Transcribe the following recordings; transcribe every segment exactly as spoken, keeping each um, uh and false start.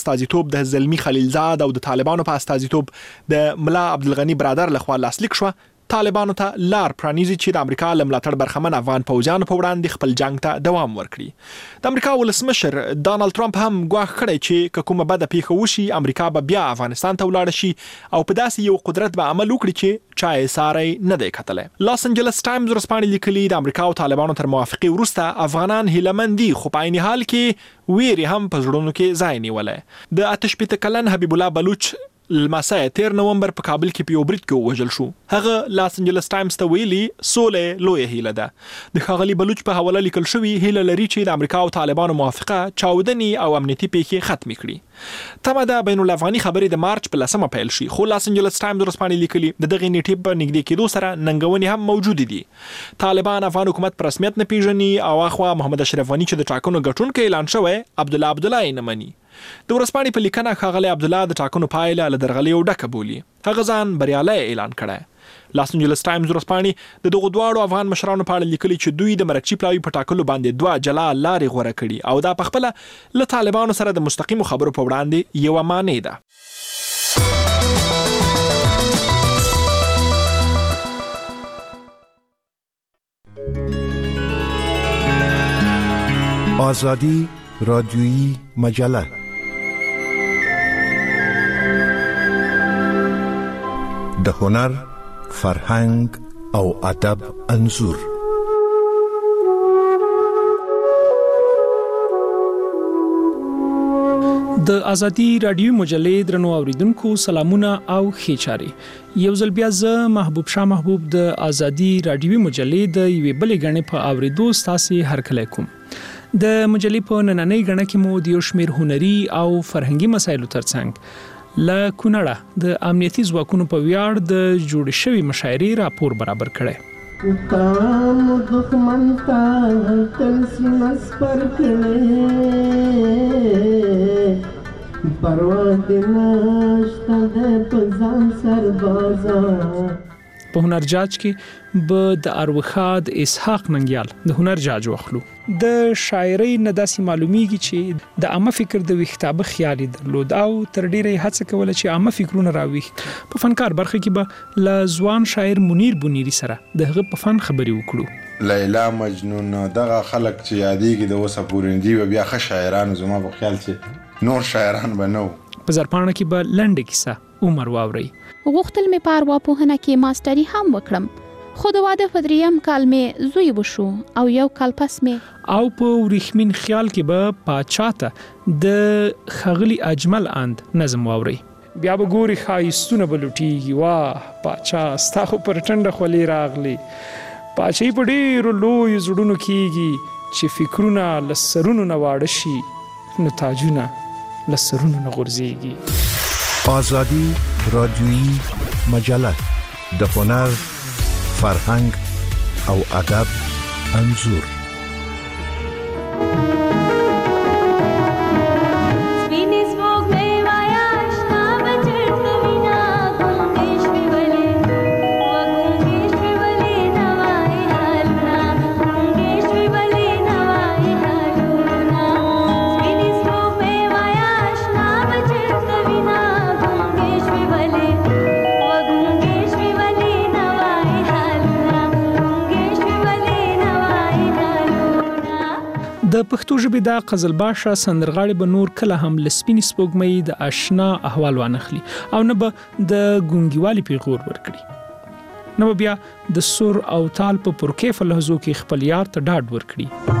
استازیتوب د زلمی خلیلزاد او د طالبانو په استازیتوب د ملا عبدالغنی برادر لخوا لاسلیک شو، طالبانو ته لار پرانیزي چې د امریکا له ملاتړ برخمن افغان پوځیانو په وړاندې خپل جنگ ته دوام ورکړي. د امریکا ولسمشر ډانلډ ټرمپ هم ګواښ کړی چې کومه بده پیښه وشي امریکا به بیا افغانستان ته ولاړ شي او په داسې یو قدرت به عمل وکړي چې چا یې ساری نه دی کتلی. لاس انجلس ټایمز ورځپاڼې لیکلي د امریکا او طالبانو تر موافقې وروسته افغانان هیلهمند دي، خو په عین حال کې ویرې هم په زړونو کې ځای نیولی. د اته شپېته کلن حبیب الله بلوچ لمسی تیر نومبر په کابل کې په یو برید کې ووژل شو. هغه لاس انجلس ټایمز ته ویلي سولې لویه هیله ده. د ښاغلي بلوچ په حواله لیکل شوي هیله لري چې د امریکا او طالبانو موافقه چاودنې او امنیتي پیښې ختمې کړي. تمه ده بین الافغاني خبرې د مارچ په لسمه پیل شي، خو لاس انجلس ټایمز ورځپاڼې لیکلي د دغې نیټې په نږدې کېدو سره ننګونې هم موجودې دي. طالبان افغان حکومت په رسمیت نه پیژني او اخوا محمد اشرف غني چې د ټاکنو ګټونکی اعلان شوی عبدالله عبدالله یې نه مني. د ورځپاڼې په لیکنه ښاغلی عبدالله د ټاکنو پایله له درغلیو ډکه بولي. هغه ځان بریالی اعلان کړی. لاس انجلس ټایمز ورځپاڼې د دغو دواړو افغان مشرانو په اړه لیکلي چې دوی د مرکچي پلاوي په ټاکلو باندې دوه جلا لارې غوره کړي او دا پخپله له طالبانو سره د مستقیمو خبرو په وړاندې یوه مانع ده. آزادی رادیویی مجله د هنر، فرهنګ او ادب انځور. د ازادي رادیو مجلې درنو اوریدونکو سلامونه او ښې چارې. یو ځل بیا زه محبوب شاه محبوب د ازادي رادیو مجلې د یوې بلې غړې په اوریدو ستاسو هرکلی کوم. د مجلې په نننۍ غړه کې مو د یو شمېر هنري او فرهنګي مسایلو ترڅنګ له کونړه د امنیتي ځواکونو په ویاړ د جوړې شوې مشاعرې راپور برابر کړی. کام دښمن ته تل سینه سپر کړی، پروا دې نشته د په ځان سربازا. په هنر جاج کې به د اروخاد اسحاق ننګیال د هنر جاج واخلو. د شاعرۍ نه داسې معلومیږي چې د عامه فکر د ویښتابه خیالي درلود او تر ډیره هڅه کوله چې عامه فکرونه راویښ. په فنکار برخه کې به له ځوان شاعر منیر بونیری سره د هغه په فن خبرې وکړو. لیلا مجنون دغه خلک چې یادېږي د اوسه پورې دي بیا ښه شاعران زما په خیال چې نور شاعران به نه وو. په زرپاڼه کې به لنډه کیسه عمر واوري. غوښتل مې په ارواپوهنه کې ماستري هم وکړم، خو د واده په دریم کال مې زوی وشو او یو کال پس مې او په وریښمین خیال کې به پاچا ته د ښاغلي اجمل اند نظم واوري. بیا به ګوري ښایستونه به لوټېږي، واه پاچا ستا خو پر ټنډه خولې راغلي. پاچاهي په ډېرو لویو زړونو کېږي چې فکرونه له سرونو نه واړه شي نو تاجونه له سرونو نه غورځېږي. آزادی رادیویی مجله د هنر، فرهنګ او ادب انځور. د پښتو ژبې د قزلباشه سندرغاړي به نور کله هم لسپینې سپوږمۍ د آشنا احوال وانخلي او نه به د ګونګیوالي پیغور ورکړي، نه به بیا د سر او تال په پرکیف لحظو کې خپل یار ته ډاډ ورکړي.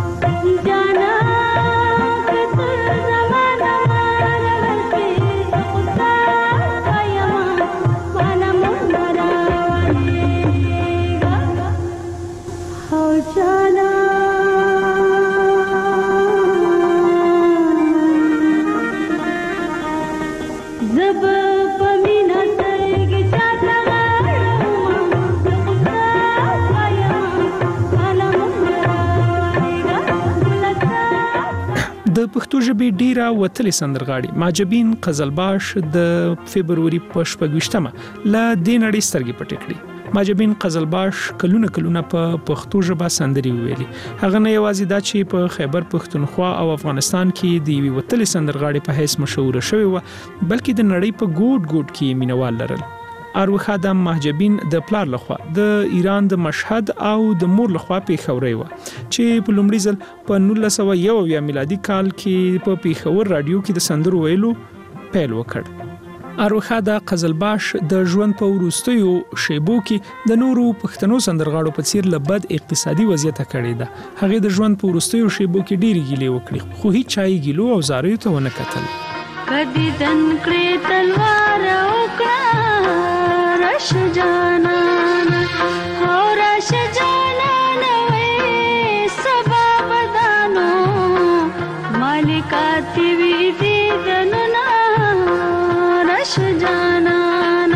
د پښتو ژبې ډیره وتلې سندرغاړي ماجبین قزلباش د فبروري په شپږ ویشتمه له دې نړۍ سترګې پټې کړې. مهاجبین قزلباش کلونه کلونه په پښتو ژبه سندري ویلي. هغه نه یوازې دا چې په خیبر پښتونخوا او افغانستان کې د یوې وتلې سندرغاړي په حیث مشهور شوی و، بلکې د نړۍ په ګوټ ګوټ کې مینوال لرل. اروخ ادم مهاجبین د پلار لخوا د ایران د مشهد او د مور لخوا پیښوري و چې په لومړي ځل په نولس سوه یو اویا میلادي کال کې په پیښور رادیو کې د سندرو ویلو پیل وکړ. اروخ ادم قزلباش د ژوند په وروستیو شیبو کې د نورو پښتنو سندرغاړو په څیر لبد اقتصادي وضعیت کړی ده. هغه د ژوند په وروستیو شیبو کې ډېری ګیلې وکړي، خو هیڅ چای ګیلو او زاریو ته ونه کتل. کدی دن کړې تلوار وکړه رش جانان او رش جانان وې سبا بدانو مالکاتی وی دي دننا رش جانان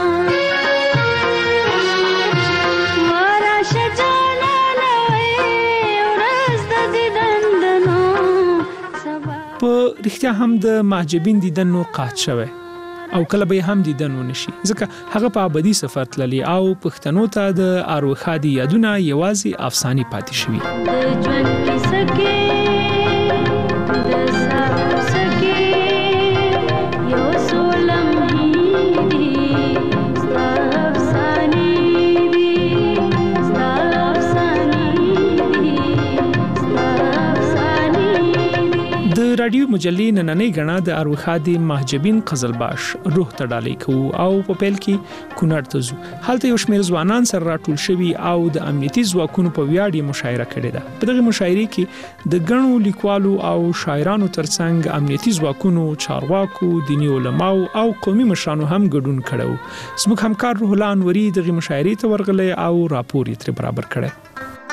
ورش جانان وې ورځ د دیدندنو سبا. په رښتیا هم د مهاجبین دیدن نو قات شوه او کله به هم دیدن ونشي، ځکه هغه په ابدي سفر تللی او پښتنو ته د اروخا دی یادونه یوازې افسانې پاتې شوي. د ژوند کیسه کې د سر سکه یو سولم دی ستا افسانې دي ستا افسانې دي ستا افسانې دي. د رادیو مجلې نننۍ غنا د اروخا دی مهاجبین قزلباش روح ته ډالۍ کوو او په پیل کې کونړ ته ځو. هلته یو شمېر ځوانان سره راټول شوي او د امنیتي ځواکونو په ویاړ یې مشاعره کړې ده. په دغه مشاعرې کې د ګڼو لیکوالو او شاعرانو ترڅنګ امنیتي ځواکونو، چارواکو، دیني علماو او قومي مشرانو هم ګډون کړی. زموږ همکار روح الله انوري دغه مشاعرې ته ورغلی او راپور یې ترې برابر کړی.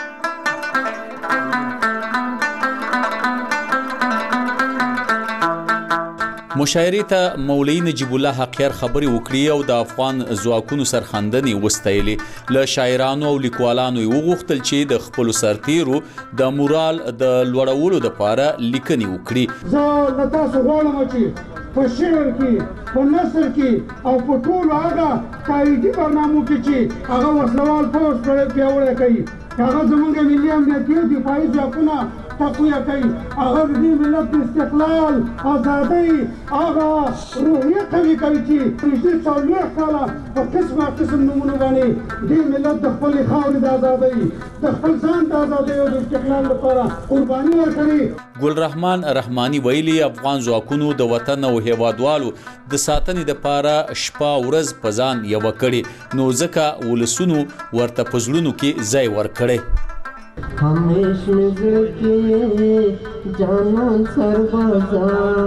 مشاعرې ته مولوي نجیب الله حقیار خبرې وکړې او د افغان ځواکونو سرخندنې وستایلې. له شاعرانو او لیکوالانو یې وغوښتل چې د خپلو سرتیرو د مورال د لوړولو لپاره لیکنې وکړي. زه له تاسو غواړم چې په شعر کې، په نثر کې او په ټولو هغه تاییدي برنامو کې چې هغه وسلوال پوځ پیاوړی کوي، هغه زموږ ملي امنیتي او دفاعي ځواکونه تقویه کوي، هغه د دې ملت استقلال، ازادۍ، هغه روحیه قوي کوي چې نږدې څلوېښت کاله په قسمه قسم نومونه باندې دې ملت د خپلې خاورې د ازادۍ، د خپل ځان د ازادۍ او د استقلال لپاره قرباني ورکړي. ګلرحمان رحماني ویلي افغان ځواکونو د وطن او هیوادوالو د ساتنې لپاره شپه ورځ په ځان یوه کړې، نو ځکه ولسونو ورته په زړونو کې ځای ورکړی. हमेश नजर के जाना सरबाजा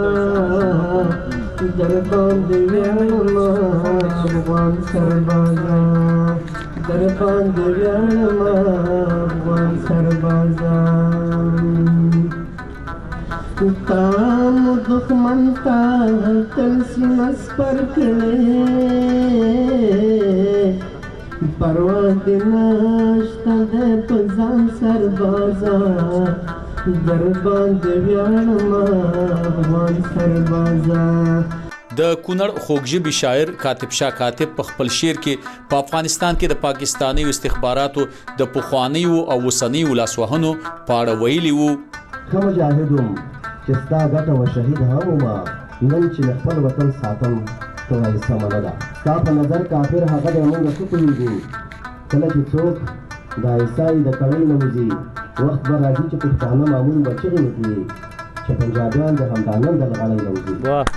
दरबान दिव्यानमा भगवान सरबाजा दरबान दिव्यानमा भगवान सरबाजा काम दुश्मन का तलसी मस्पर के परवा दिनाश्ता दे पजान सरबाजा दरबान दिव्यानमा भगवान सरबाजा. د کونړ خوږژبي شاعر کاتب شاه کاتب په خپل شعر کې په افغانستان کې د پاکستاني استخباراتو د پخوانیو او اوسنیو لاسوهنو په اړه ویلي وو. کوم مجاهدوم چې ستا ګټه و شهید هم وما نن چې خپل وطن ساتم ته سمه نه ده. ستا په نظر کافر هغه د موږ څه پوهېږي کله چې څوک د عیسائی د کړۍ نه وځي وخت به راځي چې پښتانه معمول به چغې وکړي چې پنجابیان د همدانن د لغړۍ نه وځي.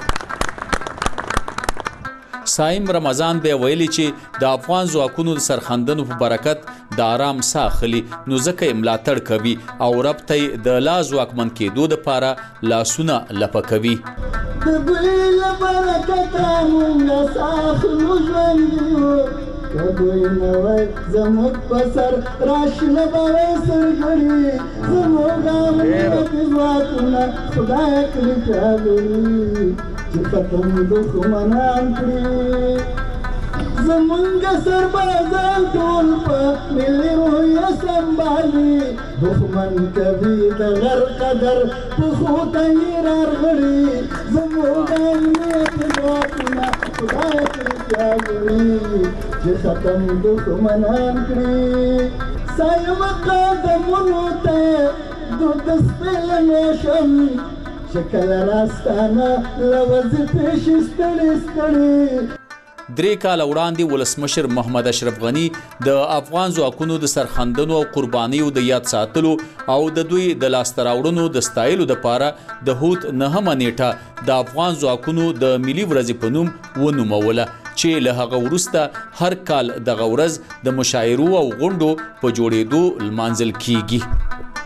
سایم رمضان به ویلي چې د افغان ځواکونو د سرخندنو په برکت د آرام ساه اخلي، نو ځکه یې ملاتړ کوي او رب ته د لا ځواکمن کېدو دپاره لاسونه لپه کوي. د دوی له برکته مونږ ساه اخلو ژوند یو که دوی نه وای زموږ په سر راشنه به وای سرګړي زموږ امنیتي ځواکونه خدای کړي پیاوړي چې ختم دښمنان کړي زمونږ سربازان ټول په ملي روحیه سمبالي دښمن کوي د غر قدر پښو ته یې رارغړي زموږ امنیتي ځواکونه خدای کړي پیاوړي چې ختم دښمنان کړي سایم قدمونو ته دو دسپلنو شم چې کله راستانه له وظیفې شي ستړي ستړي. درې کاله وړاندې ولسمشر محمد اشرف غني د افغان ځواکونو د سرښندنو او قربانیو د یاد ساتلو او د دوی د لاسته راوړنو د ستایلو دپاره د هوت نهمه نیټه د افغان ځواکونو د ملي ورځې په نوم ونوموله چې له هغه وروسته هر کال دغه ورځ د مشاعرو او غونډو په جوړېدو لمانځل کیږي.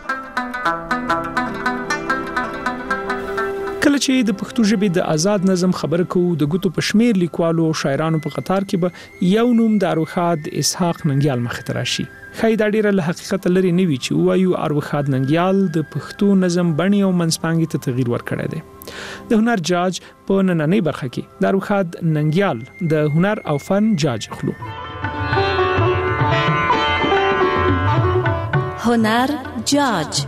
کله چې د پښتو ژبې د آزاد نظم خبره کوو د ګوتو په شمیر لیکوالو او شاعرانو په قطار کې به یو نوم د اروخاد اسحاق ننګیال مخې ته راشي. ښایي دا ډیره له حقیقت لري نه وي چې ووایو اروخاد ننګیال د پښتو نظم بڼې او منځپانګې ته تغییر ورکړی دی. د هنر جاج په نننۍ برخه کې د اروخاد ننګیال د هنر او فن جاج اخلو. هنر جاج.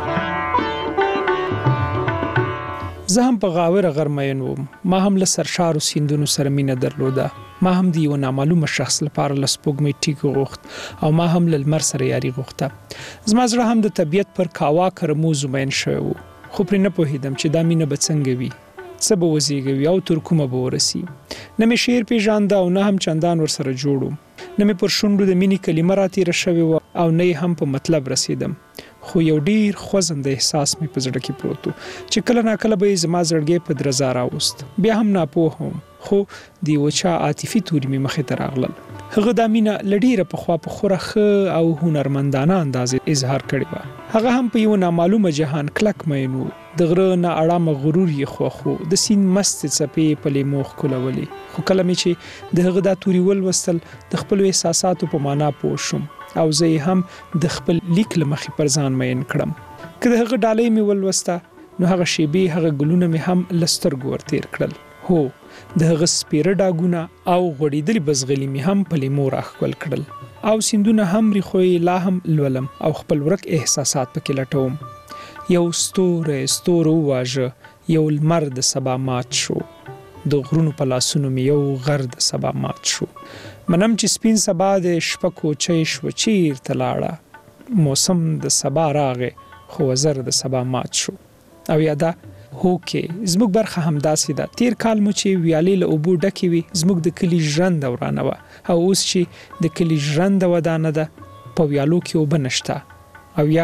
زه هم په غاوره غرمین وم. ما هم له سرشارو سیندونو سره مینه درلوده. ما هم د یو نامعلومه شخص لپاره له سپوږمۍ ټیک غوښت او ما هم له لمر سره یاري غوښته. زما زړه هم د طبیعت پر کاوا کرموزو مین شوی و، خو پرې نه پوهېدم چې دا مینه به څنګه وي، څه به وزیږوي او تر کومه به ورسي. نه مې شعر پیژانده او نه هم چندان ورسره جوړ وم. نه مې پر شونډو د مینې کلمه راتېره شوې وه او نه یې هم په مطلب رسېدم. خو یو ډیر خوځنده احساس مې په زړه کې پروت و چې کله ناکله به یې زما زړګی په درزا راوست. بیا هم ناپوه وم، خو د یوه چا عاطفي توري مې مخې ته راغلل. هغه دا مینه له ډیره پخوا په خورا ښه او هنرمندانه اندازې اظهار کړې وه. هغه هم په یو نامعلومه جهان کلک مین و. د غره نه اړامه غرور یې خوښ و. د سیند مستې څپې په لیمو ښکلولې. خو کله مې چې د هغه دا توري ولوستل د خپلو احساساتو په معنا پوه شوم او زه یې هم د خپل لیک له مخې پر ځان مین کړم. که د هغه ډالۍ مې ولوسته نو هغه شیبې هغه ګلونه مې هم له سترګو ورتېر کړل. هو، د هغه سپیره ډاګونه او غوړېدلي بزغلي مې هم په لیمو راښکل کړل او سیندونه هم ریښویې لا هم لولم او خپل ورک احساسات پکې لټوم. یو ستوری ستوره وواژه، یو لمر د سبا مات شو، د غرونو په لاسونو مې یو غر د سبا مات شو. منم چې سپین سبا د شپه کوچۍ شوه چیرته لاړه، موسم د سبا راغې خو وزر د سبا مات شو. او یاده هوکې زموږ برخه همداسې ده. تیر کال مو چې ویالې له اوبو ډکې وي زموږ د کلي ژرنده ورانه وه، او اوس چې د کلي ژرنده ودانه ده په ویالو کې اوبه نشته. او یا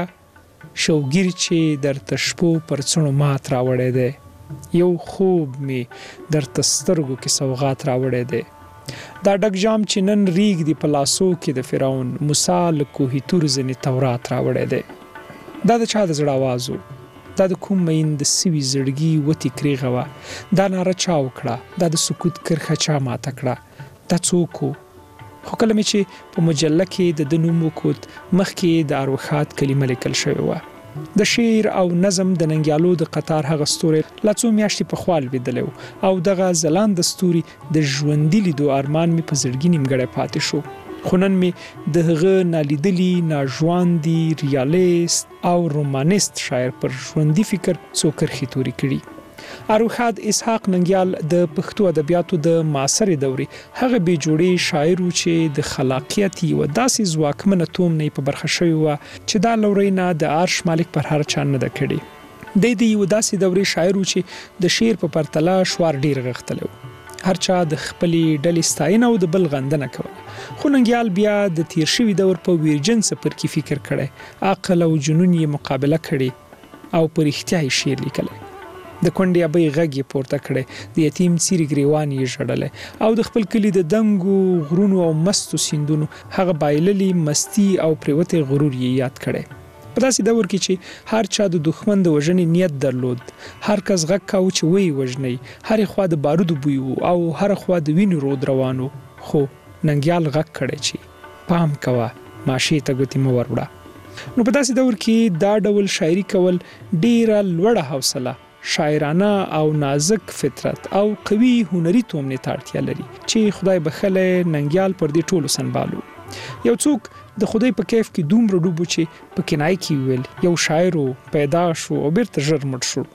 شوګیر چې درته شپو پر څڼو مات راوړی دی، یو خوب مې درته سترګو کې سوغات راوړی دی. دا ډک جام چې نن ریګ دی په لاسو کې د فرعون، موسی له کوهي تور ځینې تورات راوړی دی. دا د چا د زړه آواز و؟ دا د کوم مین د سوي زړګي وتې کریغه وه؟ دا ناره چا وکړه؟ دا د سکوت کرښه چا ماته کړه؟ دا څوک و؟ خو کله مې چې په مجله کې د ده نوم وکوت مخکې د اروخاد کلمه لیکل شوې وه. د شعر او نظم د ننګیالو د قطار هغه ستوری لا څو میاشتې پخوا لوېدلی و او دغه ځلانده ستوري د ژوندي لیدو ارمان مې په زړګي نیمګړی پاتې شو. خو نن مې د هغه نالیدلي ناژواندي ریالیست او رومانیست شاعر پر ژوندي فکر څو کرښې تورې کړي. اروخاد اسحاق ننګیال د پښتو ادبیاتو د معاصرې دورې هغه بې جوړې شاعر و چې د خلاقیت یوه داسې ځواکمنه تومنه په برخه شوې وه چې دا لورۍ نه د عرش مالک پر هر چا نه ده کړې. دی د یوه داسې دورې شاعر و چې د شعر په پرتله شوار ډیر غښتلی و. هر چا د خپلې ډلې ستاینه او د بل غندنه کوله. خو ننګیال بیا د تیر شوي دور په ویرجن څپرکي فکر کړی، عقل او جنون یې مقابله کړې او په رښتیا یې شعر لیکلی. د کونډې ابۍ غږ یې پورته کړی، د یتیم څیرې ګریوان یې ژړلی او د خپل کلي د دنګو غرونو او مستو سیندونو هغه بایللي مستي او پریوتی غرور یې یاد کړی. په داسې دور کې چې هر چا د دښمن د وژنې نیت درلود، هر کس غږ کاوه چې ویې وژنئ، هرې خوا د بارودو بوی و او هره خوا د وینو رود روان و. خو ننګیال غږ کړی چې پام کوه، ماشې ته ګوتې مه ور وړه. نو په داسې دور کې دا ډول شاعري کول ډیره لوړه حوصله، شاعرانه او نازک فطرت او قوي هنري تومنې ته اړتیا لري چې خدای بخلی ننګیال پر دې ټولو سنبالو. یو څوک د خدای په کیف کې دومره ډوب چې په کنایه کې ویل یو شاعر پیدا شو او بیرته ژر مړ شو.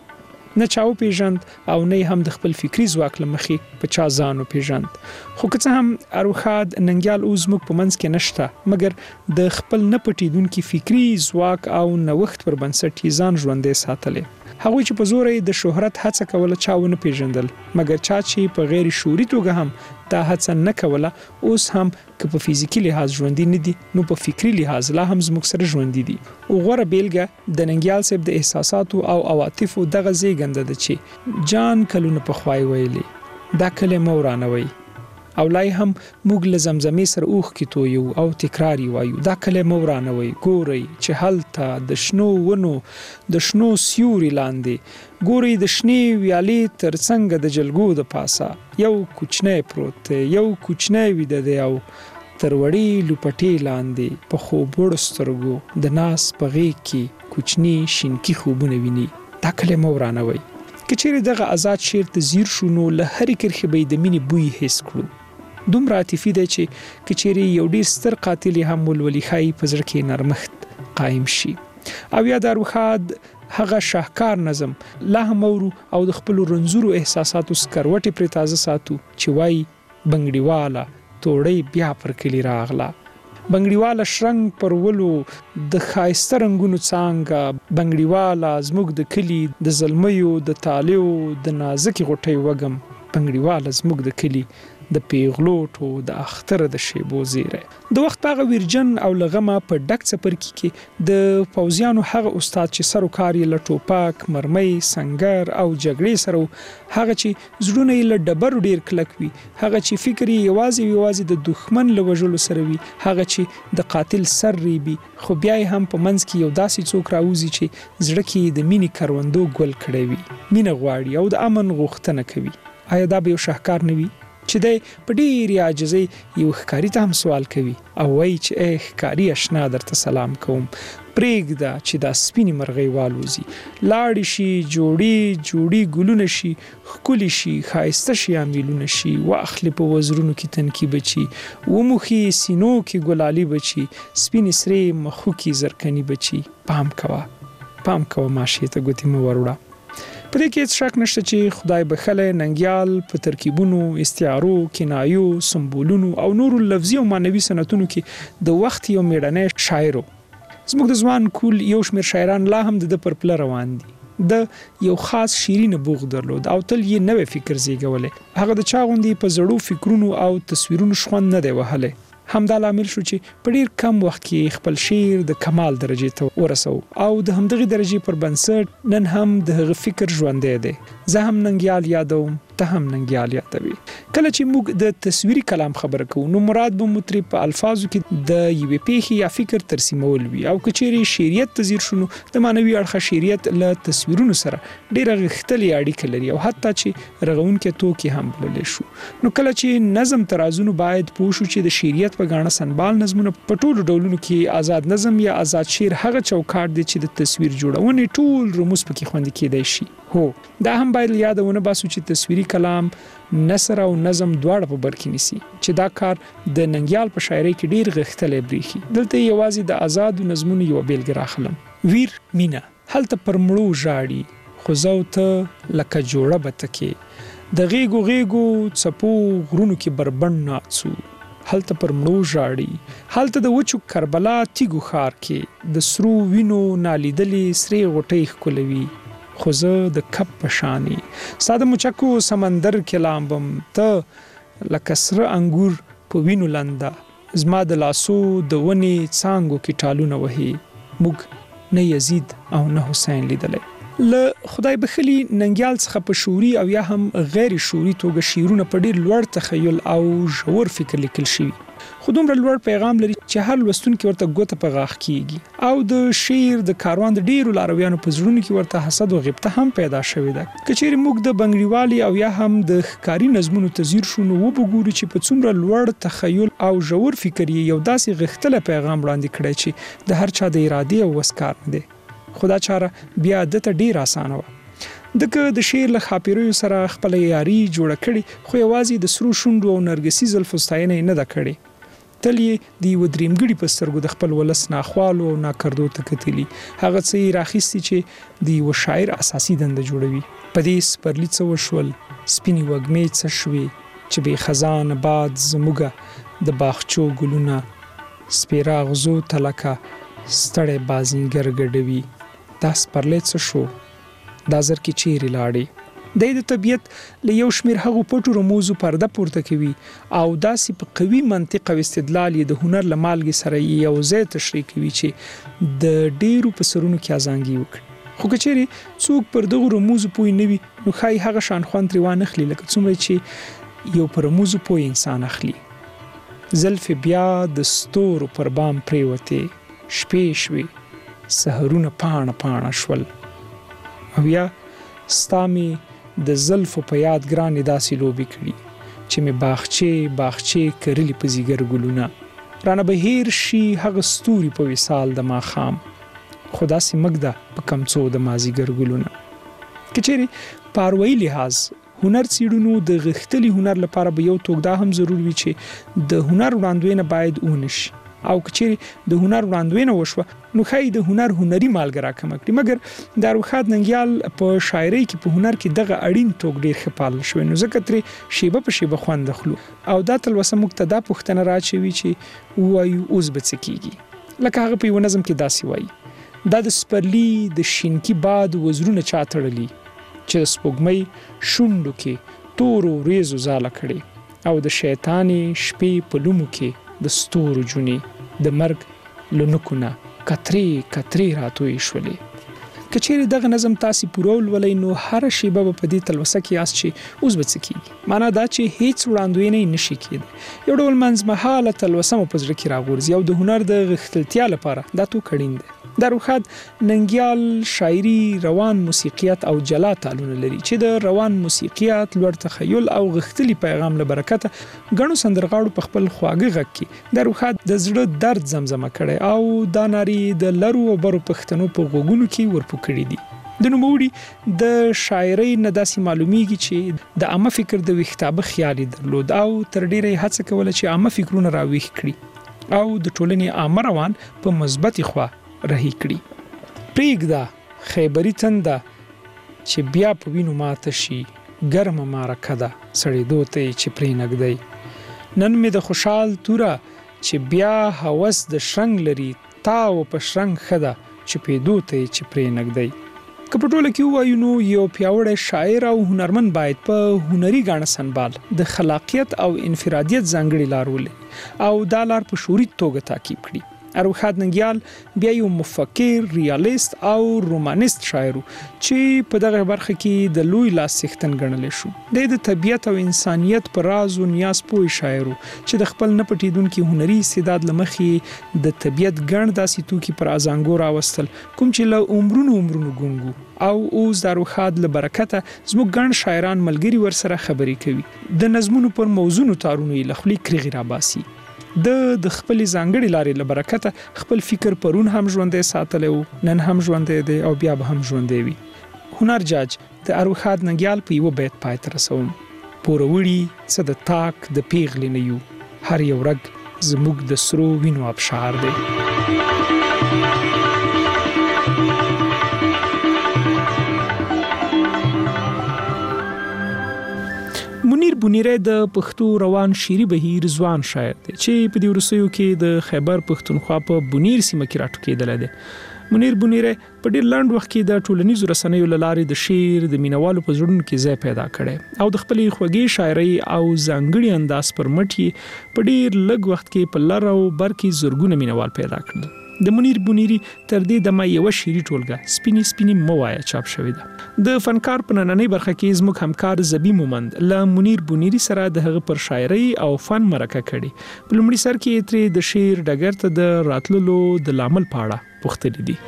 نه چاو پیژند او نه هم د خپل فکری ځواک لمخې په چا ځانو پیژند. خو که څه هم اروخاد ننګیال اوس موږ په منځ کې نشته، مګر د خپل نه پټیدونکو فکری ځواک او نوښت پر بنسټ یې ځان ژوندې ساتلې. هغوی چې په زور یې د شهرت هڅه کوله چاونه پیژندل، مګر چا چې په غیر شعوري توګه هم دا هڅه نه کوله اوس هم که په فزیکی لحاظ ژوندۍ نه دي نو په فکری لحاظ لا هم زموږ سره ژوندۍ دي. او غوره بیلګه د ننګیال صاحب د احساساتو او عواطفو دغه زیږنده ده چې جان کلونه په خوای ویلې دا کلمه ورانوي او لای هم موږ له زمزمې سره اوخ کې تویو او تکراری وایو دا کلمه ورانوي. ګوري چې هلته د شنو ونو د شنو سیوري لاندې ګوري د شنې ویالې ترڅنګ د جلګو د پاسه یو کوچنی پروت یو کوچنی ویده دی او تر وړې لوپټې لاندې په خوبوړو سترګو د ناس په غېږ کې کوچني شینکي خوبونه ویني. دا کلمه ورانوي. که چیرې دغه آزاد شعر ته ځیر شو نو له هرې کرښې به یې د مینې بوی حس کړو. دومره عاطفي دی چې که چیرې یو ډېر ستر قاتل هم ولولي ښایي په زړه کې نرمښت قایم شي. او یا د اروخاد هغه شاهکار نظم لا هم اورو او د خپلو رنځورو احساساتو سکروټې پرې تازه ساتو چې وایي بنګړیواله توړۍ بیا پر کلي راغله، بنګړیواله شرنګ پر ولو د ښایسته رنګونو څانګه، بنګړیواله زموږ د کلي د زلمیو د تالیو د نازکې غوټۍ وږم، بنګړیواله زموږ د کلي د پیغلوټو د اختر د شیبو زیره. د وخت هغه ویرجن او لغمه په ډک څپرکي کې د پوځیانو هغه استاد چې سر وکړ یې له ټوپک، مرمۍ، سنگر او جګړې سره، هغه چې زړونه یې له ډبرو ډیر کلک وي، هغه چې فکر یې یوازې یوازې د دښمن له وژلو سره وي، هغه چې د قاتل سر ریبي خو بیا یې هم په منځ کې یو داسې څوک راوځي چې زړه کې د مینې کروندو ګل کړی وي، مینه غواړي او د امن غوښتنه کوي. آیا دا به یو شاهکار نه وي چې دی په ډېرې عاجزۍ یو ښکاري ته هم سوال کوي او وایي چې ای ښکاري اشنا درته سلام کوم، پرېږده چې دا سپینې مرغۍ والوځي، لاړې شي جوړې جوړې ګلونه شي، ښکلي شي ښایسته شیان ویلونه شي، واخلې په وزرونو کې تنکي بچي، وموښي سینو کې ګلالي بچي، سپینې سرې مخو کې زرکني بچي. پام کوه پام کوه ماشې ته ګوتې مه وروړه. په دې کې هیڅ شک نشته چې خدای بخلی ننګیال په ترکیبونو، استعارو، کنایو، سمبولونو او نورو لفظي او معنوي صنعتونو کې د وخت یو میړنی شاعر و. زموږ د ځوان کول یو شمېر شاعران لا هم د ده پر پله روان دي. د یو خاص شیري نبوغ درلود او تل یې نوی فکر زیږولی. هغه د چا غوندې په زړو فکرونو او تصویرونو شخوند نه دی وهلی. همدا لامل شو چې په ډیر کم وخت کې خپل شعر د کمال درجې ته ورسو او د همدغه درجې پر بنسټ نن هم د هغه فکر ژوندی دی. زه هم ننګیال یادوم، ته هم ننګیال یادوي. کله چې موږ د تصویري کلام خبره کوو نو مراد به مو ترې په الفاظو کې د یوې پیښې یا فکر ترسیمول وي، او که چیرې شعریت ته ځیر شو نو د معنوي اړخه شعریت له تصویرونو سره ډېره غښتلې اړیکه لري او حتی چې رغونکې توکي هم بللی شو. نو کله چې نظم ترازونو باید پوه شو چې د شعریت په ګاڼه سنبال نظمونه په ټولو ډولونو کې آزاد نظم یا آزاد شعر هغه چوکاټ دی چې د تصویر جوړونې ټول رموز پکې خوندي کېدای شي. هو دا هم باید یادونه باسو چې تصویري کلام نثر او نظم دواړه په بر کې نیسي، چې دا کار د ننګیال په شاعرۍ کې ډیر غښتلی بریښي. دلته یوازې د آزادو نظمونو یوه بیلګه راخلم. ویر مینه هلته پر مړو ژاړي خو زه او ته لکه جوړه به تکې، د غیږو غیږو څپو غرونو کې بربنډ ناڅو، هلته پر مړو ژاړي، هلته د وچو کربلا تیږو ښار کې د سرو وینو نالیدلې سرې غوټۍ ښکلوي، خو زه د کب په شانې ستا د مچکو سمندر کې لامبم، ته لکه سره انګور په وینو لنده، زما د لاسو د ونې څانګو کې ټالونه وهي، موږ نه یزید او نه حسین لیدلی. له خدای بخلي ننګیال څخه په شعوري او یا هم غیر شعوري توګه شعرونه په ډیر لوړ تخیل او ژور فکر لیکل شوي، خو دومره لوړ پیغام لري چې هر لوستونکي ورته ګوته په غاښ کیږي او د شعر د کاروان د ډیرو لارویانو په زړونو کې ورته حسد او غیبته هم پیدا شوې ده. که چیرې موږ د بنګړیوالي او یا هم د ښکاري نظمونو ته ځیر شو نو وګورو چې په څومره لوړ تخیل او ژور فکر یې یو داسې غښتلی پیغام وړاندې کړی چې د هر چا د ارادې او وس کار نه دی. خو دا چاره بیا دته ډیره اسانه وه. دغه د شعر له خاپیریو سره خپله یاري جوړه کړې، خو یوازې د سرو شونډو او نرګسي زلفو ستاینه یې نه ده کړې. تل یې د یو دریمګړي په سترګو د خپل ولس ناخوالو او ناکردو ته کتلي. هغه څه یې راخیستي چې د یو شاعر اساسي دنده جوړوي. په دې سپرلی څه وشول، سپینې وږمې څه شوې چې بې خزان باد زموږه د باغچو ګلونه سپیرا غزو تلکه ستړی بازنګر ګډوي. دا سپرلی څه شو، دا زر کې چیرې لاړې. د د طبیعت له یو شمیر هغو پټو رموزو پرده پورته کوي او داسې په قوي منطق او استدلال یې د هنر له مالګې سره یو ځای تشریح کوي چې د ډیرو په سرونو کې ازانګي وکړي. خو که چیرې څوک پر دغو رموزو پوه نه وي نو ښایي هغه شان خوند ترې وانه اخلي لکه څومره چې یو پر رموزو پوه انسان اخلي. زلفې بیا د ستورو پر بام پریوتې، شپې شوې، سحرونه پاڼه پاڼه شول. او یا ستا مې د زلفو په یاد ګرانې داسې لوبې کړي چې مې باغچې باغچې کرلي په زیګر ګلونه. رانه به هیر شي هغه ستوري په وصال د ماښام، خو داسې مږ ده په کمڅو د مازیګر ګلونه. که چیرې په اروایي لحاظ هنر څیړنو د غښتلي هنر لپاره به یو توک دا هم ضرور وي چې د هنر وړاندوینه باید ونه شي، او که چیرې د هنر وړاندوینه وشوه نو ښایي د هنر هنري مالګه راکمه کړي. مګر د اروښاد ننګیال په شاعرۍ کې په هنر کې دغه اړین توک ډیر ښه پالل شوی، نو ځکه ترې شیبه په شیبه خوند اخلو. او دا تلوسه موږ ته دا پوښتنه راچوي چې ووایو اوس به څه کیږي. لکه هغه په یو نظم کې داسې وایي، دا د سپرلي د شینکي باد وزرونه چا تړلي چې د سپوږمۍ شونډو کې تورو وریځو ځاله کړې، او د شیطانې شپې په لومو کې د ستورو جونې د مرګ لنکونه کترې کترې راتوي شولې. که چیرې دغه نظم تاسې پوره ولولئ نو هر شیبه به په دې تلوسه کې یاست چې اوس به څه کیږي. معنا دا چې هیڅ وړاندوینه یې نشي کېدی. یو ډول منځمهاله تلوسه مو په زړه کې راغورځي او د هنر د غښتلتیا لپاره دا توک اړین دی. د اروښاد ننګیال شاعري روان موسیقیت او جلا تالونه لري چې د روان موسیقیت، لوړ تخیل او غښتلي پیغام له برکته ګڼو سندرغاړو په خپل خواږه غږ کې د اروښاد د زړه درد زمزمه کړي او دا ناري د لرو او برو پښتنو په غوږونو کې ورپو کړي دي. د نوموړي د شاعرۍ نه داسې معلومیږي چې د عامه فکر د ویښتابه خیال درلود او تر ډیره هڅه کوله چې عامه فکرونه راویښ کړي او د ټولنې عامه روان په مثبتې خوا رهي کړي. پریږده خیبري تنده چې بیا په وینو ماته شي، ګرمه معرکه ده سړېدو ته چې پرې نږدی. نن مې د خوشحال توره چې بیا هوس د شرنګ لري، تاو په شرنګ ښه ده چې پیدو ته چې پرې نږدی. که په ټوله کې ووایو نو یو پیاوړی شاعر او هنرمند باید په هنري ګاڼه سنبال د خلاقیت او انفرادیت ځانګړې لار ولري او دا لار په شعوري توګه تعقیب کړي. اروښاد ننګیال بیا یو مفکر، ریالیست او رومانیست شاعر چې په دغه برخه کې د لوی لاس څښتن ګڼل شو. د طبیعت او انسانیت پر راز او نیاز پوه شاعر چې د خپل نه پټیدونکو هنري استعداد لمخې د طبیعت ګڼ داسې توکي پر ازانګو راوستل کوم چې له عمرونو عمرونو ګونګو او اوس د اروښاد له برکته زموږ ګڼ شاعران ملګري ورسره خبرې کوي، د نظمونو پر موضوعونو تارونو یې له خولې کریغې راباسي. د د خپل ځانګړي لارې له برکته خپل فکر پرون هم ژوندی ساتلی و، نن هم ژوندی دی او بیا به هم ژوندی وي. هنر جاج د اروښاد ننګیال په یوه بیت پای ته رسوم: پوروړي څه د تاک د پیغلې نه یو، هر یو رګ زموږ د سرو وینو ابشار دی. منیر بونیری د پښتو روان شعري بهیر ځوان شاعر دی چې په دې وروستیو کې د خیبر پښتونخوا په بونیر سیمه کې راټوکېدلی دی. منیر بونیری په ډېر لنډ وخت کې د ټولنیزو رسنیو له لارې د شعر د مینوالو په زړونو کې ځای پیدا کړی او د خپلې خوږې شاعرۍ او ځانګړي انداز پر مټ یې په ډېر لږ وخت کې په لر او بر کې زرګونه مینوال پیدا کړل. د منیر بونیری تر دې دمه یوه شعري ټولګه سپینې سپینې مه وایه چاپ شوې ده. د فنکار په نننۍ برخه کې زموږ همکار زبی مومند له منیر بونیری سره د هغه پر شاعرۍ او فن مرکه کړې. په لومړي سر کې ترې د شعر ډګر ته د راتللو د لامل په اړه پوښتنې دي.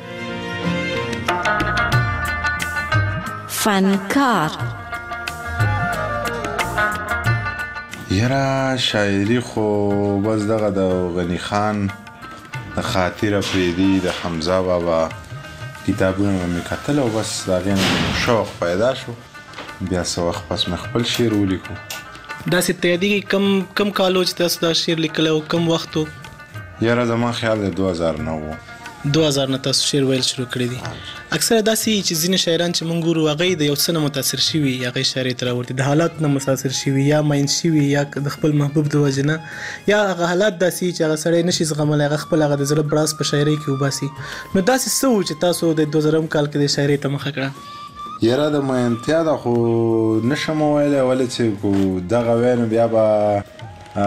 فنکار یاره شاعري خو بس دغه د غنی خان د خاطره پریدي د حمزه بابا کتابونه مې کتل او بس د هغې نه شوق پیدا شو. بیا څه وخت پس مې خپل شعر ولیکو داسې ته یادېږي کم کم کال و چې تاسو دا شعر لیکلی او کم وخت و؟ یاره زما خیال دی دوه هزار نه و دوه هزار نه تاسو شعر ویل شروع کړی دي. اکثره داسې چې ځینې شاعران چې موږ ګورو هغوی د یو څه نه متاثر شوي هغوی شاعرۍ ته راوړي، د حالات نه متاثر شوي یا مین شوي یا د خپل محبوب د وجې نه، یا هغه حالات داسې چې هغه سړی نشي زغملی هغه خپل هغه د زړه براز په شاعرۍ کې وباسي. نو داسې څه و چې تاسو د دوه زرم کال کې د شاعرۍ ته مخه کړه؟ یاره د مینتیا ده خو نشم ویلی، ولې چې دغه وی نو بیا به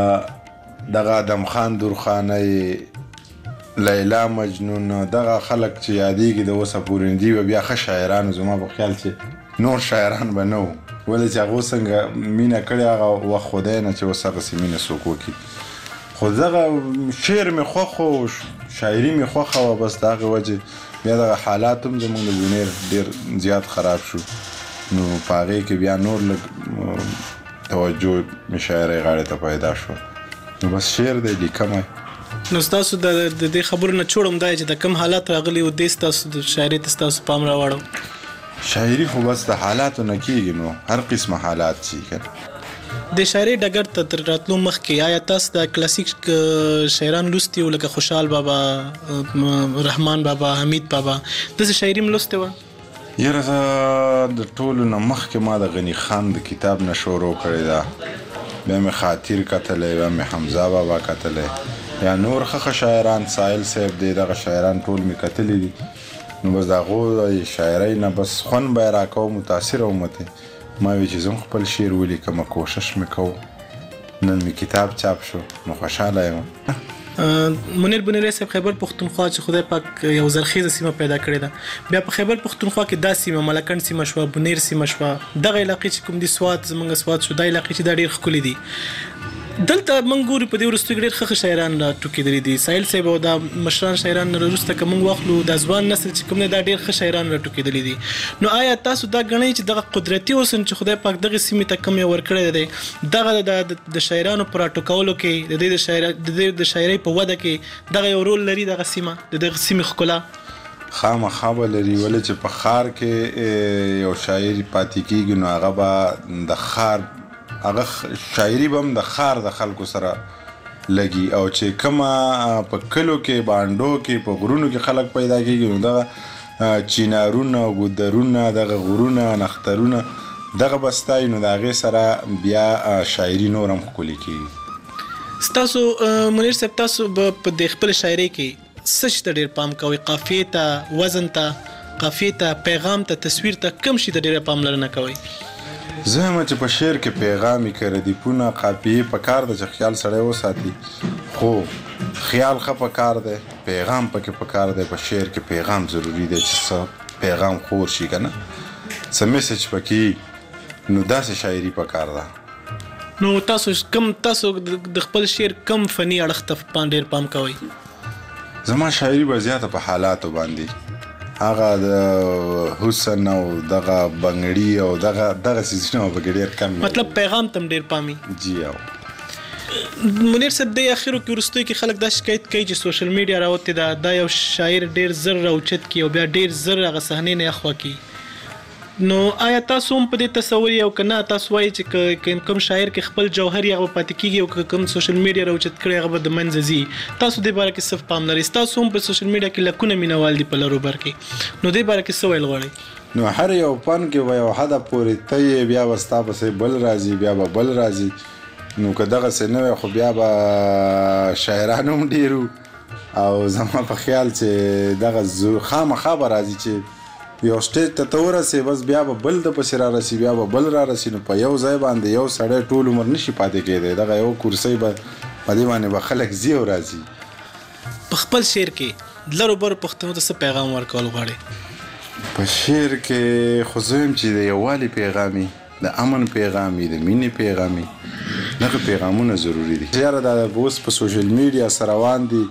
دغه ادم خان درخانۍ، لیلا مجنون، دغه خلک چې یادېږي د اوسه پورې دي به بیا ښه شاعرانو زما په خیال چې نور شاعران به نه وو، ولې چې هغو څنګه مینه کړې هغه وخت خدای نه چې اوس هغسې مینه څوک وکړي. خو دغه شعر مې خوښ و، شاعري مې خوښه وه، بس د هغې وجې بیا دغه حالات هم زموږ د بونیر ډېر زیات خراب شو، نو په هغې کې بیا نور لږ توجه مې شاعرۍ غاړې ته پیدا شو، نو بس شعر دی لیکم. نو ستاسو د دې خبرو نه چوړم دی چې د کم حالات راغلي و دې ستاسو د شاعرۍ ته ستاسو پام راوړو؟ شاعري خو بس د حالاتو نه کېږي، نو هر قسمه حالات چې که د شاعرۍ ډګر ته تر راتلو مخکې آیا تاسو د کلاسیک شاعران لوستي وو لکه خوشحال بابا، رحمان بابا، حمید بابا، داسې شاعري م لوستې وه؟ یاره زه د ټولو نه مخکې ما د غني خان د کتاب نه شروع کړې ده، بیا مې خاطر کتلی، بیا مې حمزه بابا کتلی، یا نور ښه شاعران، سایل صاحب دی، دغه شاعران ټول مې کتلی دي. نو بس د هغو شاعرۍ نه بس خوند به یې راکوه، متاثره وم ته، ما وی چې زه هم خپل شعر ولیکم، کوشش مې کوو. نن مې کتاب چاپ شو نو خوشحاله یم. منیر بونیری صاحب خیبر پښتونخوا چې خدای پاک یو زرخیزه سیمه پیدا کړې ده، بیا په خیبر پښتونخوا کې دا سیمه ملکنډ سیمه شوه، بونیر سیمه شوه، دغه علاقې چې کوم دي سوات زموږ سوات شو، دا علاقې چې دا ډېر ښکلي دي. دلته موږ ګورو په دې وروستیو کې ډېر ښه ښه شاعران راټوکېدلي دي، سایل صاحب او دا مشران شاعران نه وروسته که موږ واخلو دا ځوان نسل چې کوم دی دا ډېر ښه شاعران راټوکېدلي دي. نو آیا تاسو دا ګڼئ چې دغه قدرتي اوسن چې خدای پاک دغې سیمې ته کم یې ورکړی دی، دغه د شاعرانو په راټوکولو کې د دې د شاعرۍ په وده کې دغه یو رول لري دغه سیمه د دغه سیمې ښکلا؟ خامخا به لري، ولې چې په ښار کې یو شاعر پاتې کېږي نو هغه به د ښار هغه شاعري به هم د ښار د خلکو سره لګي، او چې کومه په کلو کې بانډو کې په غرونو کې خلک پیدا کېږي نو دغه چینارونه، ګودرونه، دغه غرونه، نخترونه دغه به ستایي، نو د هغې سره بیا شاعري نور هم ښکلي کېږي. ستاسو منیر صاحب تاسو به په د خپل شاعرۍ کې څه شي ته ډېر پام کوئ؟ قافیې ته، وزن ته، قافیې ته، پیغام ته، تصویر ته، کوم شي ته ډېره پاملرنه کوئ؟ زه یم چې په شعر کې پیغامي که ردیفونه، قافیې په کار ده چې خیال سړی وساتي، خو خیال ښه په کار دی، پیغام پکې په کار دی. په شعر کې پیغام ضروري دی چې څه پیغام خور شي که نه، څه میسج پکې، نو داسې شاعري په کار ده. نو تاسو کم تاسو د خپل شعر کم فني اړخ ته ډېر پام کوئ؟ زما شاعري به زیاته په حالاتو باندې، هغه د حسن او دغه بنګړي او دغه دغه سیزونه به ډېر کم، مطلب پیغام تم ډېر پامي. جی او منیر صاحب د اخرو کې وروستیو کې خلک دا شکایت کوي چې سوشل میډیا راوتې ده، دا یو شاعر ډېر زر راوچت کړي او بیا ډېر زر هغه صحنې نه اخوا کړي. نو آیا تاسو هم په دې تصور یو که نه تاسو وایئ چې کوم شاعر کې خپل جوهر یې هغه پاتې کېږي او که کوم سوشل میډیا راوچت کړی هغه به د منځه ځي؟ تاسو دې باره کې څه پام لرئ؟ تاسو هم په سوشل میډیا کې لکونه مینوال دي په لرو بر کې، نو دې باره کې څه ویل غواړئ؟ نو هر یو فن کې به یو حده پورې ته یې، بیا به ستا پسې بل راځي، بیا به بل راځي، نو که دغسې نه وی خو بیا به شاعران هم ډېر او زما په خیال چې دغه خامخا به راځي چې یو سټیج ته ته ورسې، بس بیا به بل د پسې را رسي، بیا به بل را رسي، نو په یو ځای باندې یو سړی ټول عمر نشي پاتې کېدی، دغه یو کرسۍ به په دې باندې به خلک ځي او راځي. په خپل شعر کې لرو برو پښتنو ته څه پیغام ورکول غواړئ؟ په شعر کې خو زه یم چې د یووالي پیغامي، د امن پیغامي، د مینې پیغامي، دغه پیغامونه ضروري دي. یاره دا اوس په سوشل میډیا سره روان دي،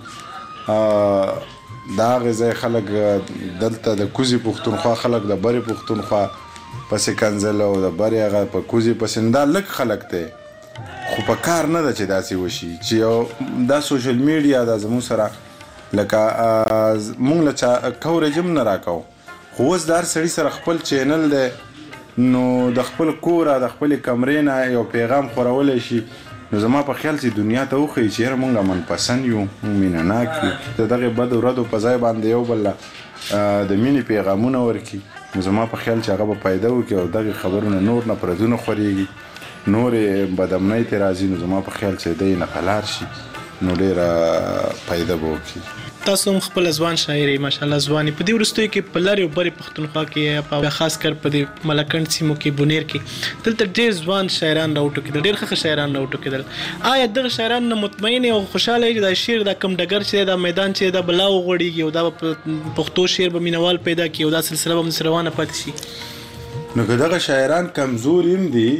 دا هغې ځای خلک دلته د کوزي پښتونخوا خلک د برې پښتونخوا پسې کنځل او د برې هغه په کوزي پسې، دا لږ خلک دی، خو په کار نه ده چې داسې وشي چې یو دا سوشل میډیا دا زموږ سره لکه موږ له چا کوریج هم نه راکوو، خو اوس د هر سړي سره خپل چینل دی، نو د خپل کور د خپل کمرې نه یو پیغام خورولی شي نو زما په خیال چې دنیا ته وښیي چې یاره مونږ من پسند یو مونږ مینه ناک یو د دغې بدو ردو په ځای باندې یو بل د مینې پیغامونه ورکړي نو زما په خیال چې هغه به پیدا وکړي او دغې خبرونه نور نه پردونه خورېږي نورې بدامنۍ ترې راځي نو زما په خیال چې دی نه قلار شي نو ډېره پیدا به وکړي. تاسو هم خپل ځوان شاعري ماشاءالله ځواني په دې وروستیو کې په لارې او برې پښتونخوا کې په خاص کر په دې ملکنډ سیمو کې بونیر کې دلته ډېر ځوان شاعران راوټوکېدل ډېر ښه شاعران راوټوکېدل آیا دغه شاعران نه مطمئن او خوشحاله یې چې دا شعر دا کم ډګر چې دا میدان چې دا بلا وغوړېږي او دا پښتو شعر به مینوال پیدا کړي او دا سلسله به همداسې روانه پاتې شي؟ نو که دغه شاعران کمزور هم دي